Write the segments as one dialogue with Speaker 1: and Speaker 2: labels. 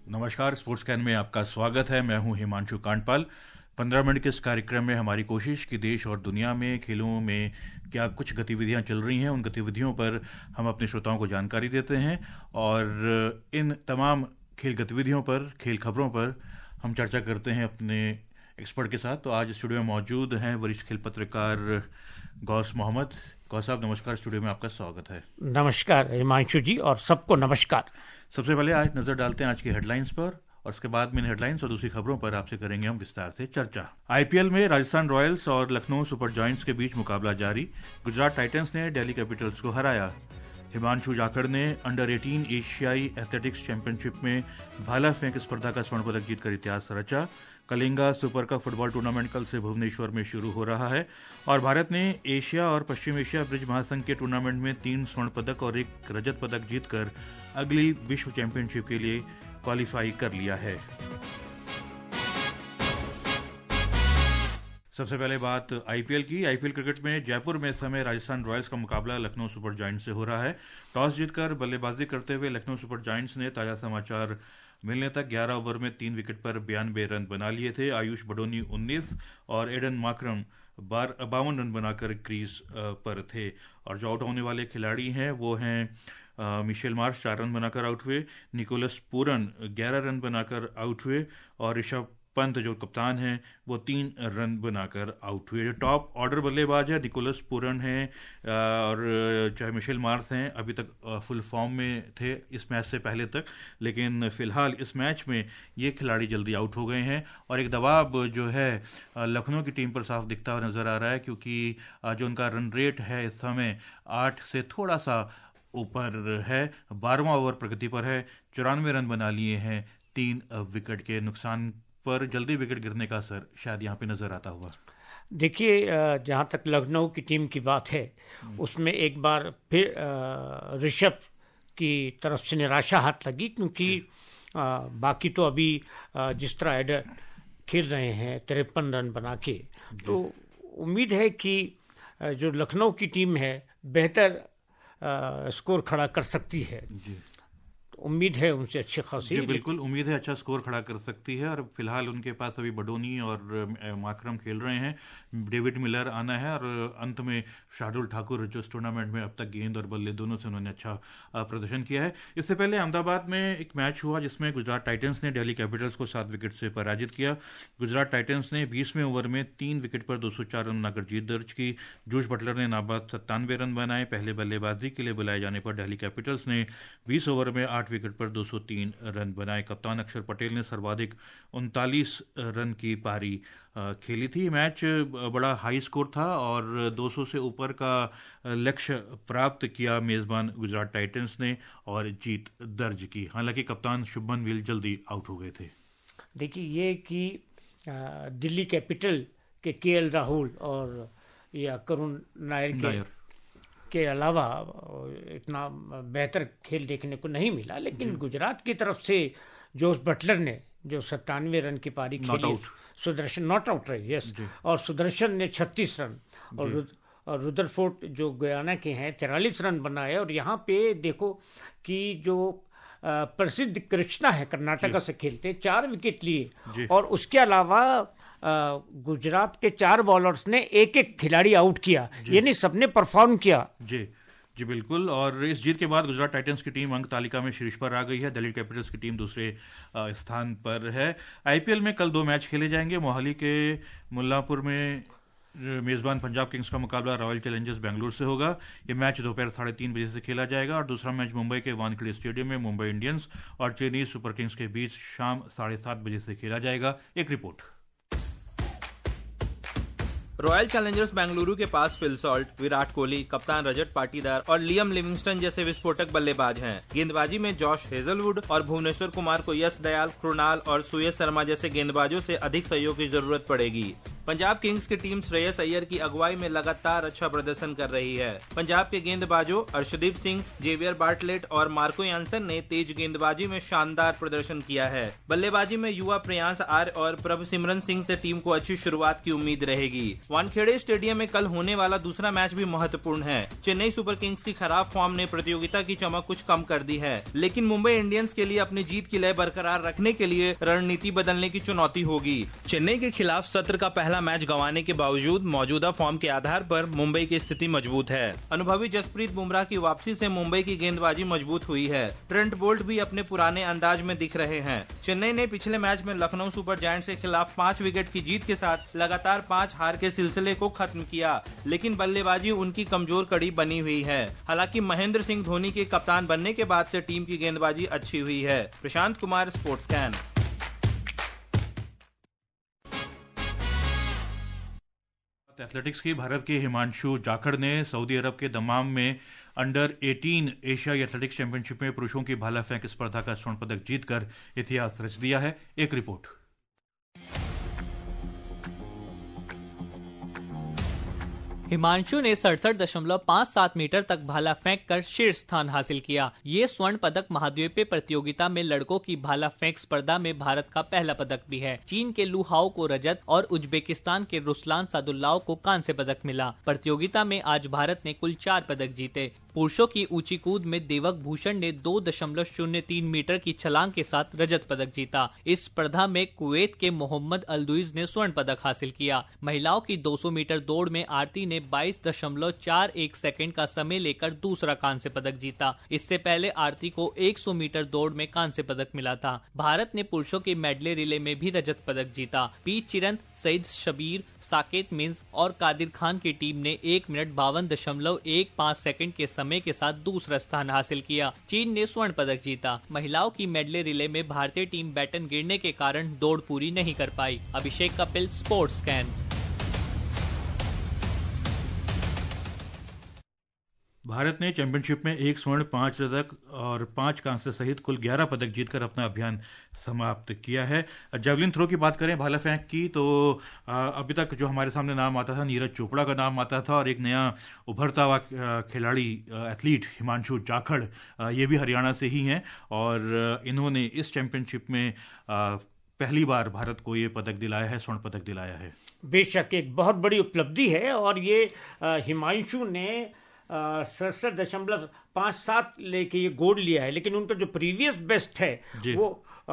Speaker 1: नमस्कार, sports can में आपका स्वागत है। मैं हूं हिमांशु कांडपाल। 15 मिनट के इस कार्यक्रम में हमारी कोशिश कि देश और दुनिया में खेलों में क्या कुछ गतिविधियां चल रही हैं, उन गतिविधियों पर हम अपने श्रोताओं को जानकारी देते हैं और इन तमाम खेल गतिविधियों पर, खेल खबरों पर हम चर्चा करते हैं अपने एक्सपर्ट के साथ। तो आज स्टूडियो में मौजूद हैं वरिष्ठ खेल पत्रकार गौस मोहम्मद। गौस साहब नमस्कार, स्टूडियो में आपका स्वागत है।
Speaker 2: नमस्कार हिमांशु जी और सबको नमस्कार।
Speaker 1: सबसे पहले आज नजर डालते हैं आज की हेडलाइंस पर और उसके बाद में हेडलाइंस और दूसरी खबरों पर आपसे करेंगे हम विस्तार से चर्चा। आईपीएल में राजस्थान रॉयल्स और लखनऊ सुपर जायंट्स के बीच मुकाबला जारी। गुजरात टाइटंस ने दिल्ली कैपिटल्स को हराया। हिमांशु जाखड़ ने अंडर 18 एशियाई एथलेटिक्स चैंपियनशिप में भाला फेंक स्पर्धा का स्वर्ण पदक जीतकर इतिहास रचा। Kalinga super cup football tournament कल से भुवनेश्वर में शुरू हो रहा है और भारत ने एशिया और पश्चिम एशिया ब्रिज महासंघ के टूर्नामेंट में 3 स्वर्ण पदक और 1 रजत पदक जीतकर अगली विश्व चैंपियनशिप के लिए क्वालिफाई कर लिया है। सबसे पहले बात आईपीएल की। आईपीएल क्रिकेट में जयपुर में इस समय राजस्थान रॉयल्स का मुकाबला लखनऊ सुपर जायंट्स से हो रहा है। टॉस जीतकर बल्लेबाजी करते हुए लखनऊ सुपर जायंट्स ने ताजा समाचार मिलने तक 11 ओवर में 3 विकेट पर 92 रन बना लिए थे। आयुष बडोनी 19 और एडन माकरम 52 रन बनाकर क्रीज पर थे और जो आउट होने वाले खिलाड़ी हैं वो हैं मिशेल मार्श 4 रन बनाकर आउट हुए, निकोलस पूरन 11 रन बनाकर आउट हुए और ऋषभ पंत जो कप्तान हैं वो 3 रन बनाकर आउट हुए। जो टॉप ऑर्डर बल्लेबाज है निकोलस पूरन हैं और चाहे मिशेल मार्श हैं, अभी तक फुल फॉर्म में थे इस मैच से पहले तक, लेकिन फिलहाल इस मैच में ये खिलाड़ी जल्दी आउट हो गए हैं और एक दबाव जो है लखनऊ की टीम पर साफ दिखता हुआ नजर आ रहा है, क्योंकि जो उनका रन रेट है इस समय 8 से थोड़ा सा ऊपर है। 12वां ओवर प्रगति पर है, 94 रन बना लिए हैं 3 विकेट के नुकसान पर। जल्दी विकेट गिरने का असर शायद यहाँ पे नजर आता हुआ।
Speaker 2: देखिए, जहाँ तक लखनऊ की टीम की बात है उसमें एक बार फिर ऋषभ की तरफ से निराशा हाथ लगी, क्योंकि बाकी तो अभी जिस तरह एडर खेल रहे हैं 53 रन बना के, तो उम्मीद है कि जो लखनऊ की टीम है बेहतर स्कोर खड़ा कर सकती है। उम्मीद है उनसे अच्छी खासी।
Speaker 1: जी बिल्कुल, उम्मीद है अच्छा स्कोर खड़ा कर सकती है और फिलहाल उनके पास अभी बडोनी और माकरम खेल रहे हैं, डेविड मिलर आना है और अंत में शार्दुल ठाकुर जो इस टूर्नामेंट में अब तक गेंद और बल्ले दोनों से उन्होंने अच्छा प्रदर्शन किया है। इससे पहले अहमदाबाद में एक मैच हुआ जिसमें गुजरात टाइटंस ने दिल्ली कैपिटल्स को 7 विकेट से पराजित किया। गुजरात टाइटंस ने 20वें ओवर में 3 विकेट पर 204 रन बनाकर जीत दर्ज की। जोश बटलर ने नाबाद 97 रन बनाए। पहले बल्लेबाजी के लिए बुलाए जाने पर दिल्ली कैपिटल्स ने 20 ओवर में 8 विकेट पर 203 रन बनाए। कप्तान अक्षर पटेल ने सर्वाधिक 39 रन की पारी खेली थी। मैच बड़ा हाई स्कोर था और 200 से ऊपर का लक्ष्य प्राप्त किया मेजबान गुजरात टाइटंस ने और जीत दर्ज की। हालांकि कप्तान शुभमन गिल जल्दी आउट हो गए थे।
Speaker 2: देखिए, ये कि दिल्ली कैपिटल के केएल राहुल और या करुण नायर के अलावा इतना बेहतर खेल देखने को नहीं मिला, लेकिन गुजरात की तरफ से जोश बटलर ने जो 97 रन की पारी खेली, सुदर्शन नॉट आउट रही, यस, और सुदर्शन ने 36 रन और रुदरफोर्ड जो गयाना के हैं 43 रन बनाए। और यहाँ पे देखो कि जो प्रसिद्ध कृष्णा है कर्नाटका से खेलते 4 विकेट लिए और उसके अलावा गुजरात के 4 बॉलर्स ने एक खिलाड़ी आउट किया, यानी सबने परफॉर्म किया।
Speaker 1: जी बिल्कुल। और इस जीत के बाद गुजरात टाइटंस की टीम अंक तालिका में शीर्ष पर आ गई है। दिल्ली कैपिटल्स की टीम दूसरे स्थान पर है। आईपीएल में कल 2 मैच खेले जाएंगे। मोहाली के मुल्लापुर में मेजबान पंजाब किंग्स का मुकाबला रॉयल चैलेंजर्स बेंगलुरु से होगा। ये मैच दोपहर 3:30 बजे से खेला जाएगा और दूसरा मैच मुंबई के वानखेड़े स्टेडियम में मुंबई इंडियंस और चेन्नई सुपर किंग्स के बीच शाम 7:30 बजे से खेला जाएगा। एक रिपोर्ट।
Speaker 3: रॉयल चैलेंजर्स बेंगलुरु के पास फिल सॉल्ट, विराट कोहली, कप्तान रजत पाटीदार और लियम लिविंगस्टन जैसे विस्फोटक बल्लेबाज हैं। गेंदबाजी में जॉश हेजलवुड और भुवनेश्वर कुमार को यश दयाल, कृणाल और सुयश शर्मा जैसे गेंदबाजों से अधिक सहयोग की जरूरत पड़ेगी। पंजाब किंग्स की टीम श्रेयस अय्यर की अगुवाई में लगातार अच्छा प्रदर्शन कर रही है। पंजाब के गेंदबाजों अर्शदीप सिंह, जेवियर बार्टलेट और मार्को यानसन ने तेज गेंदबाजी में शानदार प्रदर्शन किया है। बल्लेबाजी में युवा प्रियांश आर्य और प्रभसिमरन सिंह से टीम को अच्छी शुरुआत की उम्मीद रहेगी। वानखेड़े स्टेडियम में कल होने वाला दूसरा मैच भी महत्वपूर्ण है। चेन्नई सुपर किंग्स की खराब फॉर्म ने प्रतियोगिता की चमक कुछ कम कर दी है, लेकिन मुंबई इंडियंस के लिए अपनी जीत की लय बरकरार रखने के लिए रणनीति बदलने की चुनौती होगी। चेन्नई के खिलाफ सत्र का पहला मैच गंवाने के बावजूद मौजूदा फॉर्म के आधार पर मुंबई की स्थिति मजबूत है। अनुभवी जसप्रीत बुमराह की वापसी से मुंबई की गेंदबाजी मजबूत हुई है। ट्रेंट बोल्ट भी अपने पुराने अंदाज में दिख रहे हैं। चेन्नई ने पिछले मैच में लखनऊ सुपर जायंट्स के खिलाफ 5 विकेट की जीत के साथ लगातार 5 हार के सिलसिले को खत्म किया, लेकिन बल्लेबाजी उनकी कमजोर कड़ी बनी हुई है। हालांकि महेंद्र सिंह धोनी के कप्तान बनने के बाद से टीम की गेंदबाजी अच्छी हुई है। Prashant Kumar, sports scan.
Speaker 1: Athletics की भारत के हिमांशु जाखड़ ने सऊदी अरब के दमाम में अंडर 18 एशियाई एथलेटिक्स चैंपियनशिप में पुरुषों की भाला फेंक स्पर्धा का स्वर्ण पदक जीतकर इतिहास रच दिया है। एक रिपोर्ट।
Speaker 4: हिमांशु ने 67.57 मीटर तक भाला फेंक कर शीर्ष स्थान हासिल किया। ये स्वर्ण पदक महाद्वीपीय प्रतियोगिता में लड़कों की भाला फेंक स्पर्धा में भारत का पहला पदक भी है। चीन के लू हाओ को रजत और उज्बेकिस्तान के रुस्लान सादुल्लाओ को कांस्य पदक मिला। प्रतियोगिता में आज भारत ने कुल 4 पदक जीते। पुरुषों की ऊंची कूद में देवक भूषण ने 2.03 मीटर की छलांग के साथ रजत पदक जीता। इस स्पर्धा में कुवैत के मोहम्मद अलदुइज ने स्वर्ण पदक हासिल किया। महिलाओं की 200 मीटर दौड़ में आरती ने 22.41 सेकंड का समय लेकर दूसरा कांस्य पदक जीता। इससे पहले आरती को 100 मीटर दौड़ में कांस्य पदक मिला था। भारत ने पुरुषों की मेडले रिले में भी रजत पदक जीता। पी चिरंत, सईद शबीर, साकेत मिंज और कादिर खान की टीम ने 1 मिनट 52.15 सेकंड के समय के साथ दूसरा स्थान हासिल किया। चीन ने स्वर्ण पदक जीता। महिलाओं की मेडले रिले में भारतीय टीम बैटन गिरने के कारण दौड़ पूरी नहीं कर पाई। Abhishek Kapil, sports scan.
Speaker 1: भारत ने चैंपियनशिप में 1 स्वर्ण, 5 रजत और 5 कांस्य सहित कुल 11 पदक जीतकर अपना अभियान समाप्त किया है। जेवलिन थ्रो की बात करें, भाला फेंक की, तो अभी तक जो हमारे सामने नाम आता था नीरज चोपड़ा का नाम आता था और एक नया उभरता हुआ खिलाड़ी एथलीट हिमांशु जाखड़, ये भी हरियाणा से ही हैं और इन्होंने इस चैंपियनशिप में पहली बार भारत को ये पदक दिलाया है, स्वर्ण पदक दिलाया है।
Speaker 2: बेशक एक बहुत बड़ी उपलब्धि है और ये हिमांशु ने 67.57 लेके ये गोल्ड लिया है, लेकिन उनका जो प्रीवियस बेस्ट है वो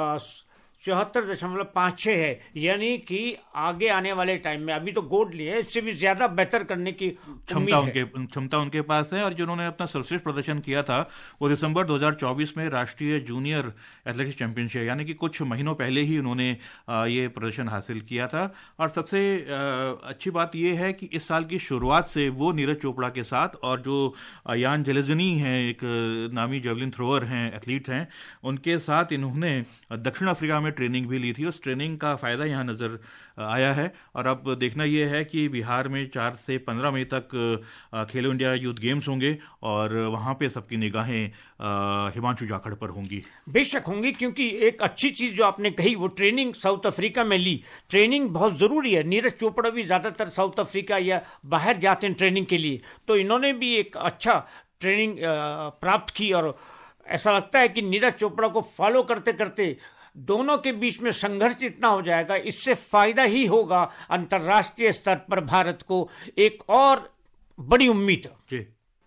Speaker 2: 74.56 है, यानी कि आगे आने वाले टाइम में अभी तो गोल्ड लिए है, इससे भी ज्यादा बेहतर करने की
Speaker 1: क्षमता उनके पास है। और जिन्होंने अपना सर्वश्रेष्ठ प्रदर्शन किया था वो दिसंबर 2024 में राष्ट्रीय जूनियर एथलेटिक्स चैंपियनशिप, यानी कि कुछ महीनों पहले ही उन्होंने ये प्रदर्शन हासिल किया था। और सबसे अच्छी बात ये है कि इस साल की शुरुआत से वो नीरज चोपड़ा के साथ और जो यान जेलेजनी हैं, एक नामी जेवलिन थ्रोअर हैं, एथलीट हैं, उनके साथ इन्होंने दक्षिण अफ्रीका में ट्रेनिंग भी ली थी। उस ट्रेनिंग का फायदा यहाँ नजर आया है और अब देखना यह है कि बिहार में 4 से 15 मई तक खेलो इंडिया यूथ गेम्स होंगे और वहां पे सबकी निगाहें हिमांशु जाखड़ पर होंगी।
Speaker 2: बेशक होंगी, क्योंकि एक अच्छी चीज जो आपने कही वो ट्रेनिंग साउथ अफ्रीका में ली। ट्रेनिंग बहुत जरूरी है। नीरज चोपड़ा भी ज्यादातर साउथ अफ्रीका या बाहर जाते हैं ट्रेनिंग के लिए, तो इन्होंने भी एक अच्छा ट्रेनिंग प्राप्त की और ऐसा लगता है कि नीरज चोपड़ा को फॉलो करते करते दोनों के बीच में संघर्ष इतना हो जाएगा, इससे फायदा ही होगा अंतर्राष्ट्रीय स्तर पर भारत को एक और बड़ी उम्मीद है।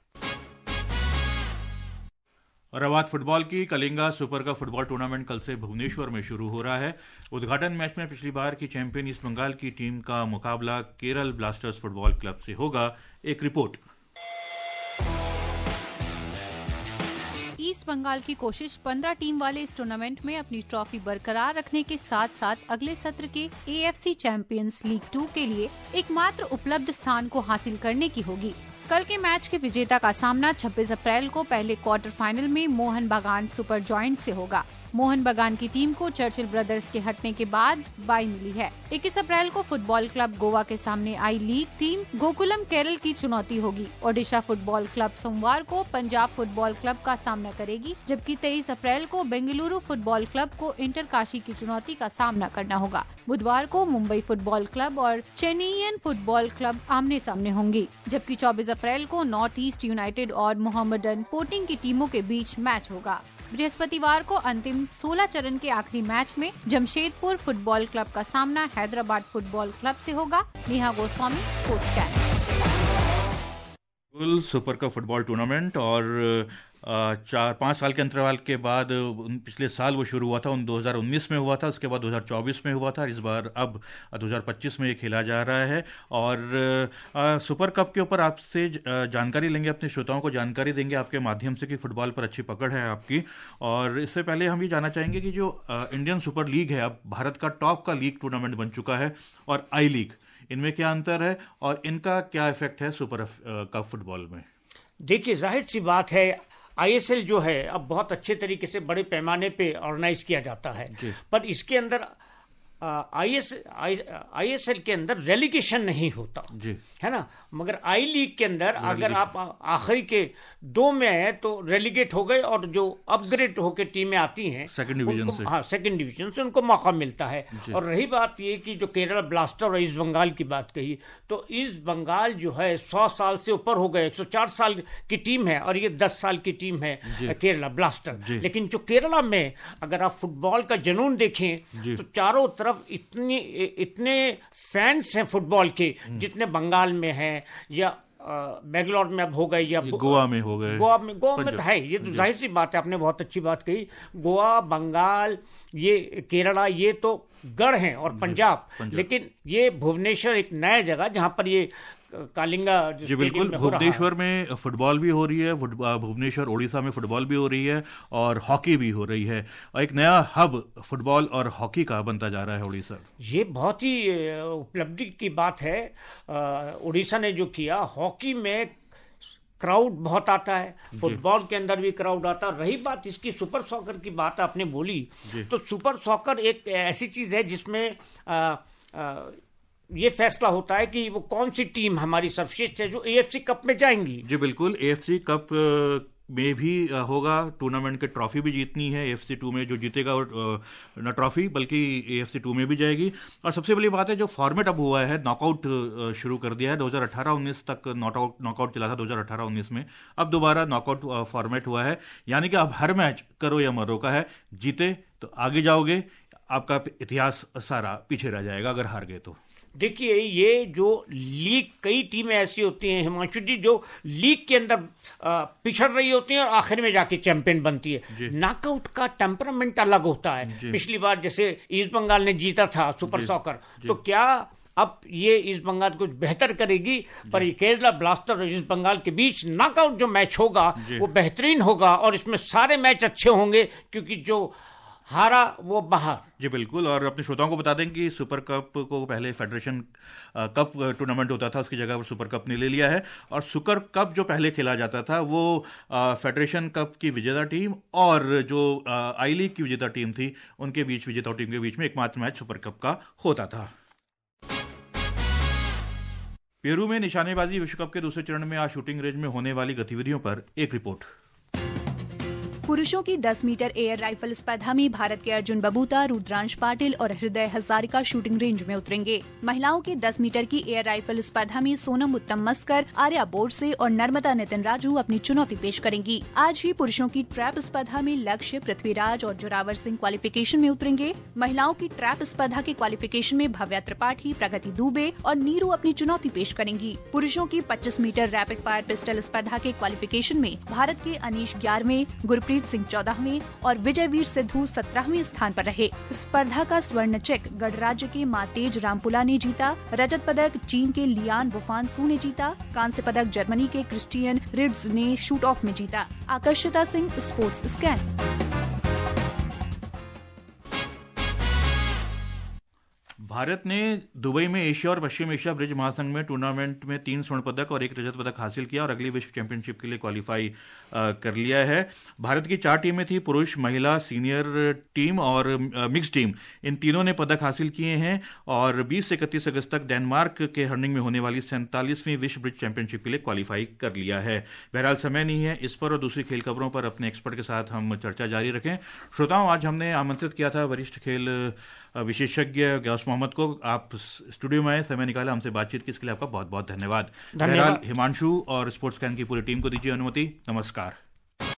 Speaker 1: और अब बात फुटबॉल की। Kalinga super cup football tournament कल से भुवनेश्वर में शुरू हो रहा है। उद्घाटन मैच में पिछली बार की चैंपियन ईस्ट बंगाल की टीम का मुकाबला केरल ब्लास्टर्स फुटबॉल क्लब से होगा। एक रिपोर्ट।
Speaker 5: ईस्ट बंगाल की कोशिश 15 टीम वाले इस टूर्नामेंट में अपनी ट्रॉफी बरकरार रखने के साथ साथ अगले सत्र के AFC चैंपियंस लीग 2 के लिए एकमात्र उपलब्ध स्थान को हासिल करने की होगी। कल के मैच के विजेता का सामना 26 अप्रैल को पहले क्वार्टर फाइनल में मोहन बागान सुपर जॉइंट से होगा। मोहन बगान की टीम को चर्चिल ब्रदर्स के हटने के बाद बाई मिली है। 21 अप्रैल को फुटबॉल क्लब गोवा के सामने I league team Gokulam Kerala की चुनौती होगी। ओडिशा फुटबॉल क्लब सोमवार को पंजाब फुटबॉल क्लब का सामना करेगी, जबकि 23 अप्रैल को बेंगलुरु फुटबॉल क्लब को इंटरकाशी की चुनौती का सामना करना होगा। बुधवार को मुंबई फुटबॉल क्लब और चेन्नईयन फुटबॉल क्लब आमने सामने होंगी, जबकि 24 अप्रैल को नॉर्थ ईस्ट यूनाइटेड और मोहम्मडन स्पोर्टिंग की टीमों के बीच मैच होगा। बृहस्पतिवार को अंतिम 16 चरण के आखिरी मैच में जमशेदपुर फुटबॉल क्लब का सामना हैदराबाद फुटबॉल क्लब से होगा। नेहा गोस्वामी, स्पोर्ट्स कैट।
Speaker 1: सुपर कप फुटबॉल टूर्नामेंट और 4-5 साल के अंतराल के बाद पिछले साल वो शुरू हुआ था, 2019 में हुआ था, उसके बाद 2024 में हुआ था, इस बार अब 2025 में ये खेला जा रहा है। और सुपर कप के ऊपर आपसे जानकारी लेंगे, अपने श्रोताओं को जानकारी देंगे आपके माध्यम से कि फुटबॉल पर अच्छी पकड़ है आपकी। और इससे पहले हम ये जानना चाहेंगे कि जो इंडियन सुपर लीग है, अब भारत का टॉप का लीग टूर्नामेंट बन चुका है, और आई लीग, इनमें क्या अंतर है और इनका क्या इफेक्ट है सुपर कप फुटबॉल में?
Speaker 2: देखिए, जाहिर सी बात है, आईएसएल जो है अब बहुत अच्छे तरीके से बड़े पैमाने पे ऑर्गेनाइज किया जाता है, पर इसके अंदर आईएसएल के अंदर रेलीगेशन नहीं होता है ना। मगर आई लीग के अंदर अगर आप आखिरी के 2 में हैं तो रेलीगेट हो गए, और जो अपग्रेड होकर टीमें आती हैं सेकंड डिवीजन से, सेकंड डिवीजन से उनको मौका मिलता है। और रही बात ये कि जो केरला ब्लास्टर और ईस्ट बंगाल की बात कही, तो ईस्ट बंगाल जो है 100 साल से ऊपर हो गए, 104 साल की टीम है, और ये 10 साल की टीम है केरला ब्लास्टर। लेकिन जो केरला में अगर आप फुटबॉल का जुनून देखें तो चारों तरफ इतने फैंस हैं फुटबॉल के जितने बंगाल में हैं, या बेंगलोर में अब हो गए, या
Speaker 1: गोवा में हो गए।
Speaker 2: गोवा में तो है, ये तो जाहिर सी बात है, आपने बहुत अच्छी बात कही। गोवा, बंगाल, ये केरला, ये तो गढ़ हैं, और पंजाब। लेकिन ये भुवनेश्वर एक नया जगह जहां पर ये कालिंगा
Speaker 1: जी बिल्कुल, भुवनेश्वर में फुटबॉल भी हो रही है, भुवनेश्वर ओडिशा में फुटबॉल भी हो रही है, और हॉकी भी हो रही है, और एक नया हब फुटबॉल और हॉकी का बनता जा रहा है ओडिशा।
Speaker 2: ये बहुत ही उपलब्धि की बात है ओडिशा ने जो किया। हॉकी में क्राउड बहुत आता है, फुटबॉल के अंदर भी क्राउड आता है। रही बात इसकी सुपर सॉकर की बात आपने बोली, तो सुपर सॉकर एक ऐसी चीज है जिसमें ये फैसला होता है कि वो कौन सी टीम हमारी सर्वश्रेष्ठ है जो एएफसी कप में जाएंगी।
Speaker 1: जी बिल्कुल, एएफसी कप में भी होगा, टूर्नामेंट के ट्रॉफी भी जीतनी है। एएफसी 2 में जो जीतेगा न ट्रॉफी बल्कि एएफसी 2 में भी जाएगी। और सबसे बड़ी बात है, जो फॉर्मेट अब हुआ है, नॉकआउट शुरू कर दिया है। 2018-19 तक नॉकआउट चला था 2018-19 में, अब दोबारा नॉकआउट फॉर्मेट हुआ है, यानी कि अब हर मैच करो या मरो का है। जीते तो आगे जाओगे, आपका इतिहास सारा पीछे रह जाएगा अगर हार गए तो।
Speaker 2: देखिए, ये जो लीग, कई टीमें ऐसी होती हैं हिमांशु जी जो लीग के अंदर पिछड़ रही होती हैं और आखिर में जाके चैंपियन बनती है। नॉकआउट का टेम्परामेंट अलग होता है। पिछली बार जैसे ईस्ट बंगाल ने जीता था सुपर सॉकर, तो क्या अब ये ईस्ट बंगाल कुछ बेहतर करेगी? पर केरला ब्लास्टर और ईस्ट बंगाल के बीच नॉकआउट जो मैच होगा वो बेहतरीन होगा, और इसमें सारे मैच अच्छे होंगे, क्योंकि जो हारा वो बाहर।
Speaker 1: जी बिल्कुल, और अपने श्रोताओं को बता दें कि सुपर कप को पहले फेडरेशन कप टूर्नामेंट होता था, उसकी जगह पर सुपर कप ने ले लिया है। और सुपर कप जो पहले खेला जाता था वो फेडरेशन कप की विजेता टीम और जो आई लीग की विजेता टीम थी, उनके बीच, विजेता टीम के बीच में एकमात्र मैच सुपर कप का होता था। पेरू में निशानेबाजी विश्व कप के दूसरे चरण में आज शूटिंग रेंज में होने वाली गतिविधियों पर एक रिपोर्ट।
Speaker 6: पुरुषों की 10 मीटर एयर राइफल स्पर्धा में भारत के अर्जुन बबूता, रुद्रांश पाटिल और हृदय हजारिका शूटिंग रेंज में उतरेंगे। महिलाओं की 10 मीटर की एयर राइफल स्पर्धा में सोनम उत्तम मस्कर, आर्या बोरसे और नर्मदा नितिन राजू अपनी चुनौती पेश करेंगी। आज ही पुरुषों की ट्रैप स्पर्धा में लक्ष्य, पृथ्वीराज और जोरावर सिंह क्वालिफिकेशन में उतरेंगे। महिलाओं की ट्रैप स्पर्धा के क्वालिफिकेशन में भव्या त्रिपाठी, प्रगति दुबे और नीरू अपनी चुनौती पेश करेंगी। पुरुषों की 25 मीटर रैपिड फायर पिस्टल स्पर्धा के क्वालिफिकेशन में भारत के अनीश 11वें, गुरप्रीत सिंह 14वें और विजयवीर सिद्धू 17वें स्थान पर रहे। स्पर्धा का स्वर्ण चेक गणराज्य के मातेज रामपुला ने जीता। रजत पदक चीन के लियान वुफानसू ने जीता। कांस्य पदक जर्मनी के क्रिस्टियन रिड्स ने शूट ऑफ में जीता। Akarshita Singh, sports scan.
Speaker 1: भारत ने दुबई में एशिया और पश्चिम एशिया ब्रिज महासंघ में टूर्नामेंट में 3 स्वर्ण पदक और 1 रजत पदक हासिल किया और अगली विश्व चैंपियनशिप के लिए क्वालिफाई कर लिया है। भारत की 4 टीमें थी, पुरुष, महिला, सीनियर टीम और मिक्स टीम। इन तीनों ने पदक हासिल किए हैं और 20 से 31 अगस्त तक डेनमार्क के हर्निंग में होने वाली 47वीं विश्व ब्रिज चैंपियनशिप के लिए क्वालिफाई कर लिया है। बहरहाल समय नहीं है, इस पर और दूसरी खेल खबरों पर अपने एक्सपर्ट के साथ हम चर्चा जारी रखें। श्रोताओं, आज हमने आमंत्रित किया था वरिष्ठ खेल विशेषज्ञ गौस मोहम्मद को। आप स्टूडियो में आए, समय निकाला, हमसे बातचीत की, इसके लिए आपका बहुत बहुत धन्यवाद। बहरहाल हिमांशु और स्पोर्ट्स कैन की पूरी टीम को दीजिए अनुमति। नमस्कार।